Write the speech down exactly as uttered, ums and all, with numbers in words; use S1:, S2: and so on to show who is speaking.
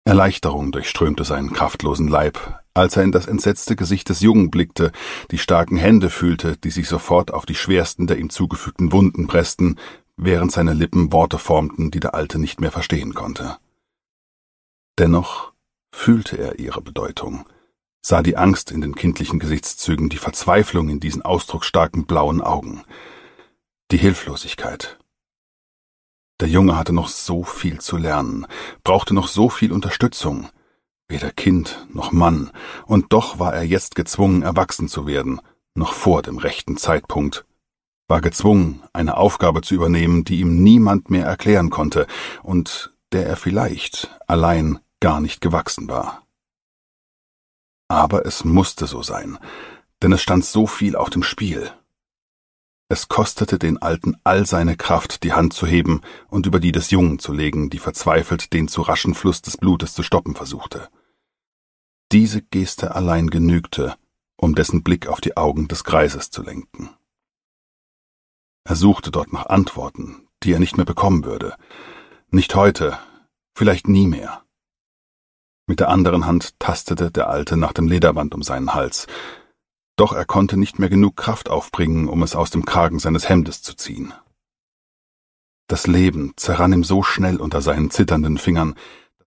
S1: Erleichterung durchströmte seinen kraftlosen Leib, als er in das entsetzte Gesicht des Jungen blickte, die starken Hände fühlte, die sich sofort auf die schwersten der ihm zugefügten Wunden pressten, während seine Lippen Worte formten, die der Alte nicht mehr verstehen konnte. Dennoch fühlte er ihre Bedeutung, sah die Angst in den kindlichen Gesichtszügen, die Verzweiflung in diesen ausdrucksstarken blauen Augen, die Hilflosigkeit. Der Junge hatte noch so viel zu lernen, brauchte noch so viel Unterstützung, weder Kind noch Mann, und doch war er jetzt gezwungen, erwachsen zu werden, noch vor dem rechten Zeitpunkt, war gezwungen, eine Aufgabe zu übernehmen, die ihm niemand mehr erklären konnte und der er vielleicht allein gar nicht gewachsen war. Aber es musste so sein, denn es stand so viel auf dem Spiel. Es kostete den Alten all seine Kraft, die Hand zu heben und über die des Jungen zu legen, die verzweifelt den zu raschen Fluss des Blutes zu stoppen versuchte. Diese Geste allein genügte, um dessen Blick auf die Augen des Greises zu lenken. Er suchte dort nach Antworten, die er nicht mehr bekommen würde. Nicht heute, vielleicht nie mehr. Mit der anderen Hand tastete der Alte nach dem Lederband um seinen Hals, doch er konnte nicht mehr genug Kraft aufbringen, um es aus dem Kragen seines Hemdes zu ziehen. Das Leben zerrann ihm so schnell unter seinen zitternden Fingern,